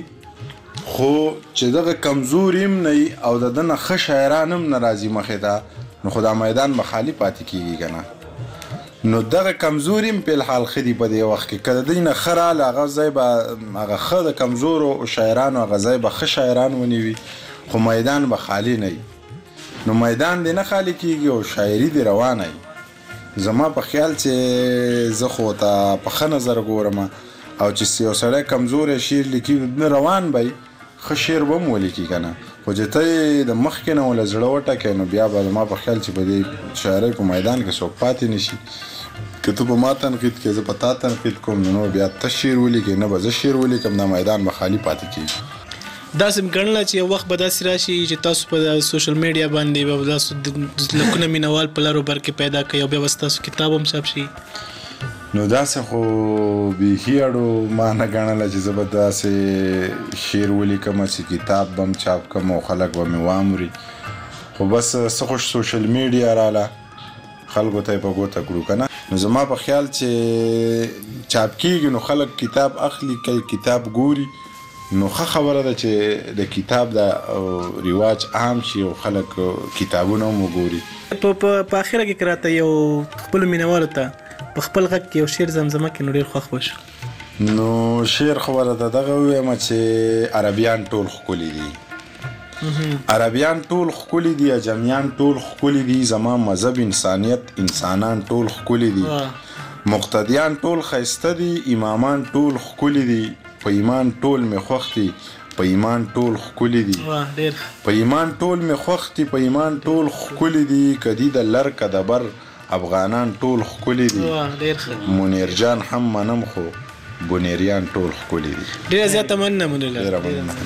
خو چې دغه کمزور هم نه او د ده نه ښه شاعران هم نه راځي مخې ته نو خو دا میدان به خالي پاتې کېږي که نه نو دغه کمزور هم په الحال ښه دي په دې وخت کې که د دوی نه ښه راله هغه ځای به هغه ښه د کمزورو شاعرانو هغه ځای به ښه شاعران ونیوي خو میدان به خالي نه وي نو میدان دې نه خالي کېږي او شاعري دې روانه وي زما په خیال چې زه خو ته په ښه نظر ګورم او چې یو سړی کمزوری شعر لیکي نه روان به ښه شعر به هم ولیکي که نه خو چې ته یې د مخکې نه له زړه وټکې نو بیا به زما په خیال چې په دې شاعرۍ په میدان کې څوک پاتې نه شي که ته په ما تنقید کې زه په تا تنقید کوم نو بیا ته شعر ولیکې نه به زه شعر ولیکم دا میدان به خالي پاتې کېږي. داسې م ګڼله چې یو وخت به داسې راشي چې تاسو په سوشل میډیا باندې به تاسو لکونه مینوال په لارو بر کې پیدا کړئ او بیا به ستاسو کتاب هم چاپ شي؟ نو داسې خو بیخي اړو ما نه ګڼله چې زه به داسې شعر ولیکم چې کتاب به هم چاپ کړم او خلک به مې وامري خو بس څه خو سوشل میډیا راله خلکو ته یې په ګوته کړو که نه نو زما په خیال چې چاپ کېږي نو خلک کتاب اخلي کوي کتاب ګوري نو ښه خبره ده چې د کتاب د رواج عام شي او خلک کتابونه هم وګوري. په اخره کې که راته یو خپلو مینوالو ته په خپل غږ کې یو شعر زمزمه کې نو ډېر خوښ به شو. نو شعر خو به راته دغه ووایم چې عربیان ټول ښکلي دي عربیان ټول ښکلي دي اجمیان ټول ښکلي دي زما مذهب انسانیت انسانان ټول ښکلي دي مقتدیان ټول ښایسته دي امامان ټول ښکلي دي په ایمان ټول مې خوښ دي په ایمان ټول ښکلي دي په ایمان ټول مې خوښ دي په ایمان ټول ښکلي دي که دي د لر که د بر افغانان ټول ښکلي دي منیر جان هم منم خو بونیریان ټول ښکلي دي. ډېره زیاته مننه منله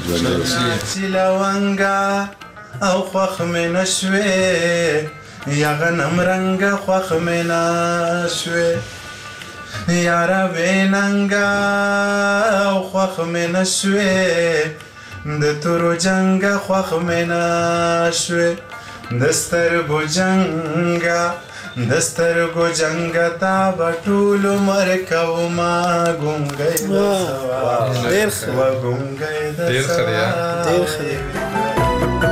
لونګه او خوښ مې نه شوې یا غنم رنګه خوښ مې نه شوې یاره بېننګه او خوښ مې نه شوې د تورو جنګه خوښ مې نه شوې د سترګو جنګه د سترګو جنګ تا به ټول عمر کومه ګونګی د سوال ډېر ښه ګونګی د سوال ډېر ښه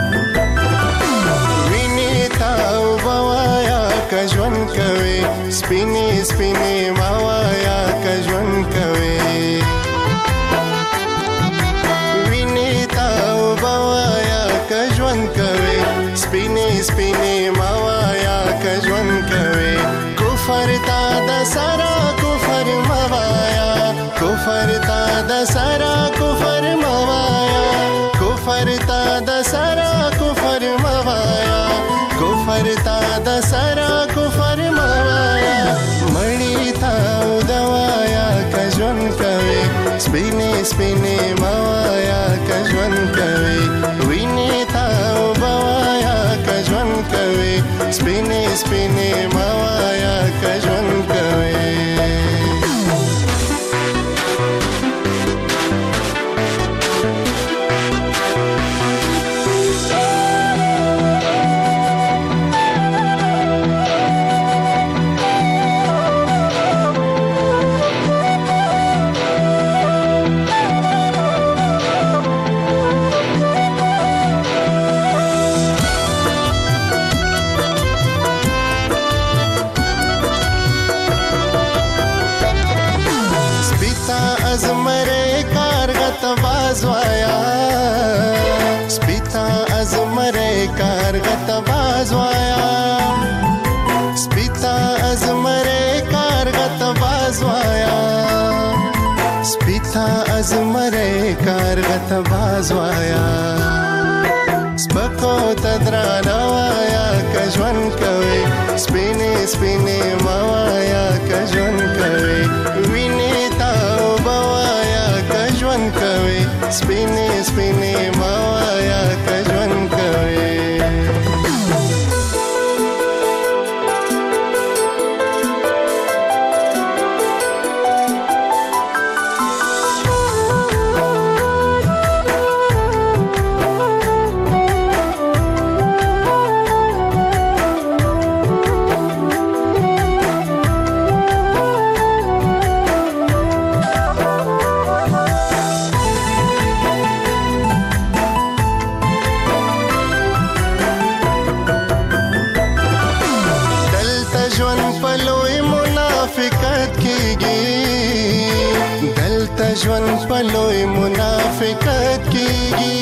وینې تا اوبه وایه که ژوند کوې سپینې سپینې ما وایه که ژوند کوې وینې تا اوبه وایه که ژوند کوې سپینې سپینې ما وایه که ژوند کوي کفر تا د سره کفر مه وایه کفر تا د سره کفر مه وایه کفر تا د سره کفر مه وایه کفر تا د سره کفر مه وایه مړي ته اوده وایه که ژوند کوي سپینې سپینې ما وایه که ژوند کوي وینې ته اوبه وایه که ژوند کوي سپینې سپینې ما وایه که ژوند کوي سپیتا ازمره کارغت باز وایا سپیتا ازمره کارغت باز وایا سپیتا ستا ازمره کارغت باز وایا سپکو تدرانا وایا کجون کوي سپینه سپینه موایا کجون کوي ویني تاو بوایا کجون کوي سپینه سپینه موایا کجون کوي ژوند په لوی منافقت کیږي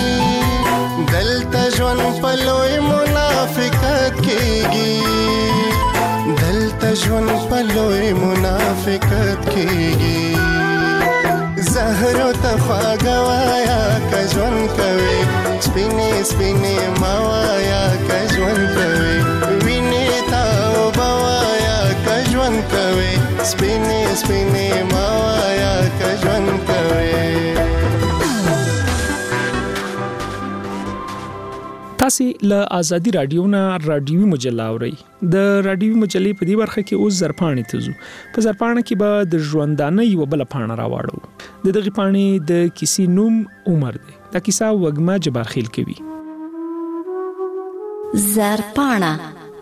دلته ژوند په لوی منافقت کیږي دلته ژوند په لوی منافقت کیږي زهر ته خواګوایا که ژوند کوي سپینې سپینې موایا که ژوند کوي وینې تاو بوایا که ژوند کوي سپینې سپینې موایا که ژوند کوي تاسو له ازادي رادیو نه رادیوي مجله اورئ د رادیوي مجلې په دې برخه کې اوس زرپاڼې ته ځو په زرپاڼه کې به د ژوندانه یو بل پاڼه راوړو د دغه پاڼې د کیسې نوم عمر دی دا کیسه وګما جبارخیل کوي زرپاڼه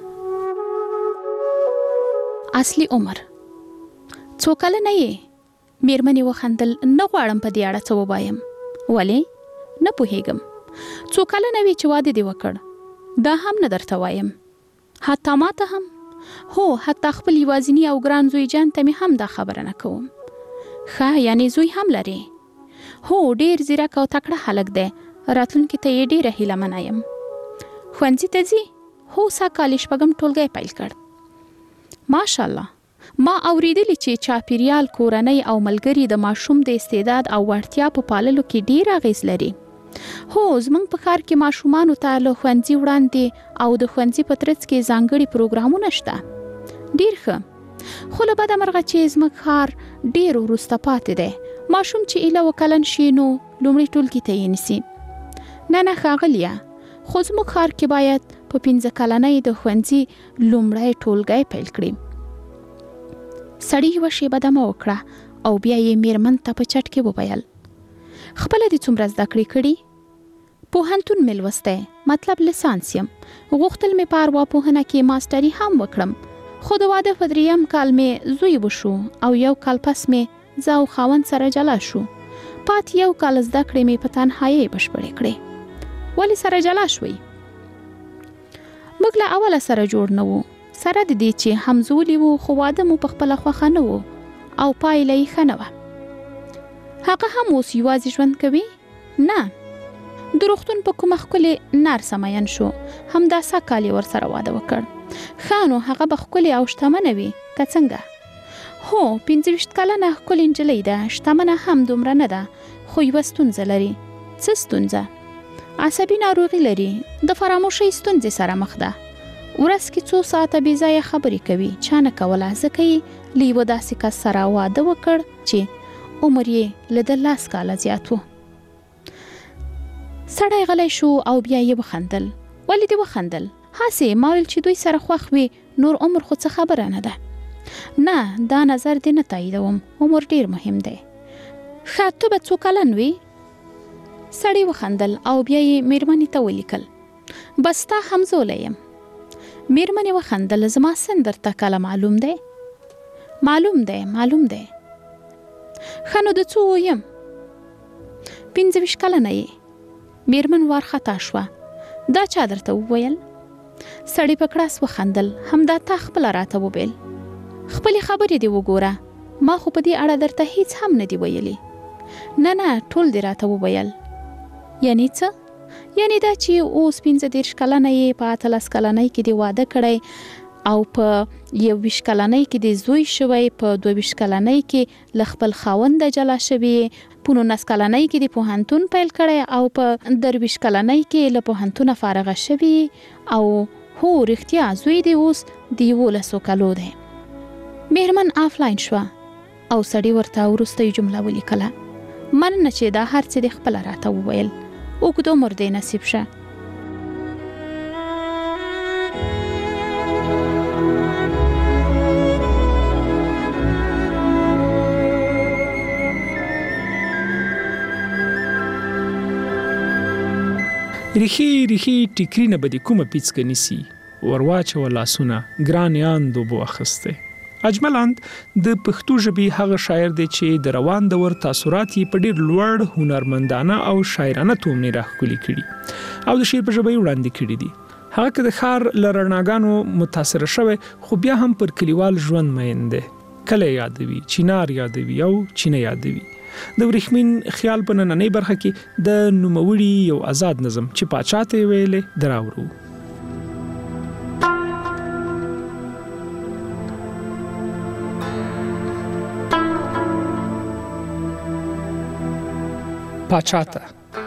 اصلي عمر څو کله نه یې میرمنې وخندل نه غواړم په دې اړه څه ووایم ولې نه پوهېږم څو کله نه وی چې واده دی وکړ دا هم نه درته وایم حتی ماته هم هو حتی خپل یوازینی او ګران زوی جان ته مې هم دا خبره نه کوم ښه یعنی زوی هم لري هو ډیر زیرک او تکړه هلک دی راتلونکي ته یې ډیره هیله منه یم ښوونځي ته ځي هو سا کال شپږم ټولګی پیل کړ ماشاءالله ما اوریدلی چې چاپیریال کورنۍ او ملګری د ماشوم د استعداد او وړتیا په پاللو کې ډیر اغیز لري هو زمونږ په ښار کې ماشومانو ته له ښوونځي وړاندې او د ښوونځي په ترڅ کې ځانګړي پروګرامونه شته ډیر ښه خو له بده مرغه چې زموږ ښار ډیر وروسته پاتې دی ماشوم چې ایله وکلن شي نو لومړي ټولګي ته یې نیسي نه نه ښاغلیه خو زموږ ښار کې باید په پنځه کلنۍ د ښوونځي لومړی ټولګی پیل کړي سړي یوه شیبه دمه وکړه او بیا یې میرمن ته په چټ کې وویل خپله دې څومره زده کړې کړي پوهنتون مې لوستی مطلب لیسانس یم غوښتل مې په ارواپوهنه کې ماسټري هم وکړم خو د واده په درېیم کال مې زوی وشو او یو کال پس مې زه او خاوند سره جلا شو پاتې یو کال زده کړې مې په تنهایۍ بشپړې کړې ولې سره جلا شوئ موږ له اوله سره جوړ نه وو سره د دې چې همزولي وو خو واده مو په خپله خوښه نه وو او پایله یې ښه نه وه هغه هم اوس یوازې ژوند کوي نه د روغتون په کومه ښکلې نرسه مین شو همدا سږ کال یې ورسره واده وکړ ښه نو هغه به ښکلې او شتمنه وي که څنګه هو پنځه ویشت کلنه ښکلې نجلۍ ده شتمنه هم دومره نه ده خو یوه ستونزه لري څه ستونزه عصبي ناروغي لري د فراموشۍ ستونزې سره مخ ده ورځ کې څو ساعته بې ځایه خبرې کوي چا نه کوله ځکه یې له یوه داسې کس سره واده وکړ چې عمر یې له د لاس کاله زیات و سړی غلی شو او بیا یې وخندل ولې دې وخندل هسې ما ویل چې دوی سره خوښ وي نور عمر خو څه خبره نه ده نه دا نظر دې نه تاییدوم عمر ډیر مهم دی ښه ته به څو کلن وي سړی وخندل او بیا یې میرمنې ته ولیکل بس تا همزولی یم میرمنې وخندل زما سن درته کله معلوم دی معلوم دی معلوم دی ښه نو د څو یم پنځه ویشت کلنه یې میرمن وارخطا شوه دا چا درته وویل سړی په کړاس وخندل همدا تا خپله راته وویل خپلې خبرې دې وګوره ما خو په دې اړه درته هیڅ هم نه دی ویلي نه نه ټول دې راته وویل یعنی څه یعنی دا چې اوس پنځه دېرش کلنه یې په اتلس کلنۍ کې دې واده کړی او په یو ویش کلنۍ کې د زوی شوی، په دوه ویش کلنۍ کې ل خپل خاوند جلا شوی، په نولس کلنۍ کې د پوهنتون پیل کړی او په درویش کلنۍ کې له پوهنتونه فارغه شوی. او هو رښتیا زوی دی اوس د یولسو کالو دی. مهرمن آفلاین شوه او سړی ورته وروستۍ جمله ولیکله: مننه چې دا هر څه د خپله راته وویل. اوږد عمر دې نصیب شه. ریخي ریخي ټیکرینه به د کومه پیڅکه نیسي، ورواچوه لاسونه ګران یاند اوبو اخیستی. اجملاند د پښتو ژبې هغه شاعر دی چې د روان دور تاثرات یې په ډېر لوړ هنرمندانه او شاعرانه تومنې راښکلي کړي او د شعر په ژبه یې وړاندې کړي دي. هغه که د ښار له رڼاګانو متاثره شوی، خو بیا هم پر کلیوال ژوند مین دی. کلی یادوي، چینار یادوي او چینه یادوي. د ورېښمین خیال په نننۍ برخه کې د نوموړي یو آزاد نظم چې پاچا ته یې ویلې دراوړو. پاچا ته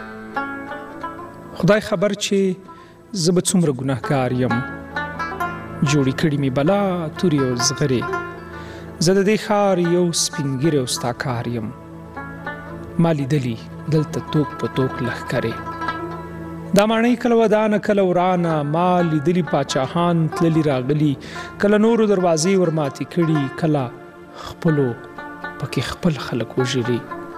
خدای خبر چې زه به څومره ګناهګار یم، جوړې کړي مې بلا تورې او زغرې، زه د دې ښار یو سپین ږیری او ستا کار یم. ما لیدلی دلته توک په توک لښکرې، دا ماڼۍ کله ودانه کله ورانه، ما لیدلی پاچاهان تللی راغلي، کله نورو دروازې ورماتې کړي، کله خپلو پکې خپل خلک وژلي.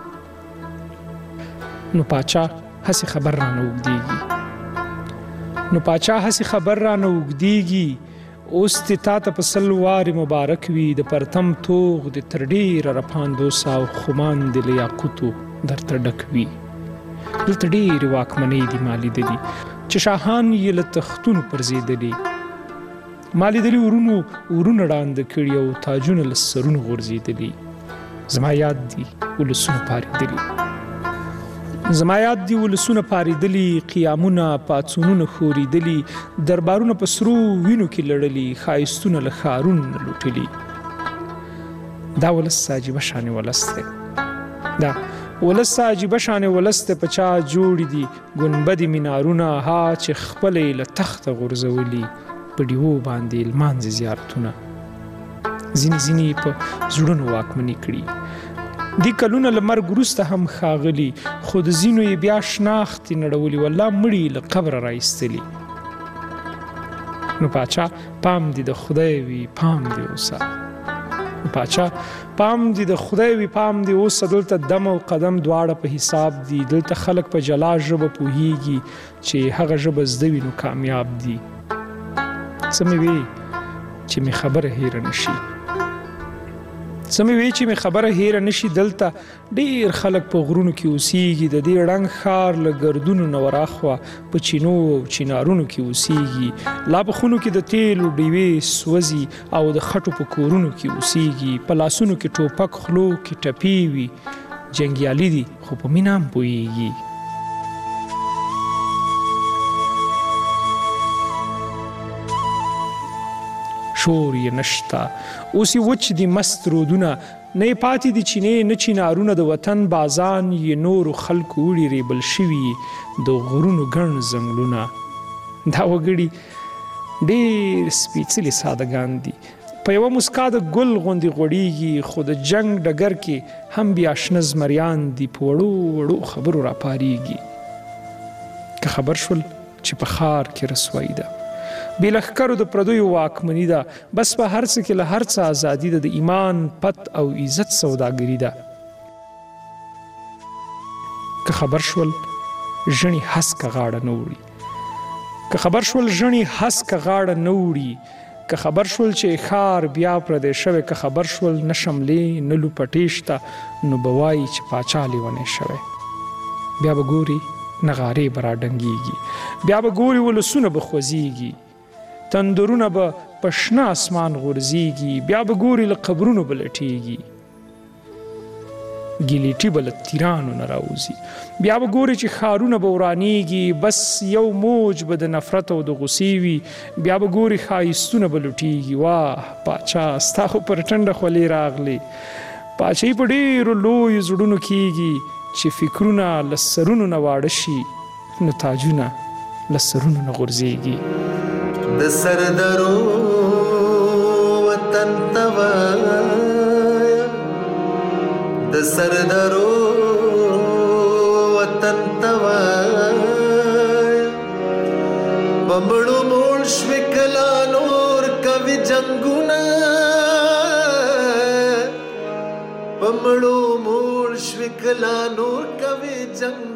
نو پاچا هسې خبر رانه اوږدېږي، نو پاچا هسې خبر رانه اوږدېږي، اوس دې تا ته په سل وارې مبارک وي، د پرتم توغ د تر ډېره رپاندوس او خمان د له یاقوتو درته ډک وي. دلته ډېرې واکمنۍ دي ما لیدلي چې شاهان یې له تختونو پرځېدلي، ما لیدلي ورونو ورونه ړانده کړي او تاجونه له سرونو غورځېدلي. زما یاد دي ولسونه پارېدلي، زما یاد دي ولسونه پارېدلي، قیامونه پاڅونونه ښورېدلي، دربارونه په سرو وینو کې لړلي، ښایستونه له ښارونو لوټلي. دا ولس عجیبه شانې ولس دی، دا ولس عجیبه شانې ولس دی، په چا جوړې دي ګنبدې مینارونه، ها چې خپلې له تخته غورځولي، په ډیوو باندې لمانځي زیارتونه. ځینې ځینې په زړونو واکمني کړي، دی کلونه له مرګ وروسته هم ښاغلي، خو د ځینو یې بیا شناختې نړولي، والله مړي له قبره رایستلي. نو پاچا پام دی د خدای وي پام دی اوسه، پاچا پام دی د خدای وي پام دی اوسه، دلته دم او قدم دواړه په حساب دي، دلته خلک په جلا ژبه پوهیږي چې هغه ژبه زده وي نو کامیاب دي. څه مې وی چې مې خبره هیره نشي، څه مې وی چې مې خبره هیره نشي، دلته ډېر خلک په غرونو کې اوسیږي، د دې ړنګ ښار له ګردونو نه وراخوا په چینو او چینارونو کې اوسیږي، لا په خونو کې د تیلو ډیوې سوځي او د خټو په کورونو کې اوسیږي، په لاسونو کې ټوپک خلو کې ټپې وي، جنګیالي دي خو په مینه هم پوهیږي. شور یې نشتا، اوس یې وچ دي مست رودونه، نه یې پاتې دي چینې نه چینارونه، د وطن بازان یې نورو خلکو وړي ریبل شوي د غرونو ګڼ ځنګلونه. دا وګړي ډېر سپېڅلي سادهګان دي، په یوه مسکا د ګل غوندې غوړېږي، خو د جنګ ډګر کې هم بیا شنه زمریان دي، په وړو وړو خبرو راپارېږي. که خبر شول چې په ښار کې رسوایي ده، بې لښکرو د پردیو واکمني ده، بس په هر څه کې له هر څه ازادي ده، د ایمان پت او عزت سوداګري ده. که خبر شول ژڼې هسکه غاړه نه وړي، که خبر شول ژڼې هسکه غاړه نه وړي، که خبر شول چې ښار بیا پردی شوی، که خبر شول نه شملې نه لوپټې شته، نو به وایي چې پاچا لیونی شوی. بیا به ګوري نغارې به راډنګېږي، بیا به ګوري ولسونه به خوځېږي، تندرونه به په شنه اسمان غورځېږي، بیا به ګوري له قبرونو به لټېږي. ګلیټي بل تیرانو نه راوځي. بیا به ګوري چې ښارونه به ورانیږي، بس یو موج به د نفرت او د غصې وي. بیا به ګوري ښایستونه به لوټیږي. واه پاچا ستا خو پر ټنډه خولې راغلې. پاچاهي په ډېرو لویو زړونو کېږي چې فکرونه له سرونو نه واړه شي نو تاجونه له سرونو نه غورځېږي. د سردرو وطن توا د سردرو وطن توا بمړو موړ شوي کلا نور کوي جنګونه بمړو موړ شوي کلا نور کوي جنګ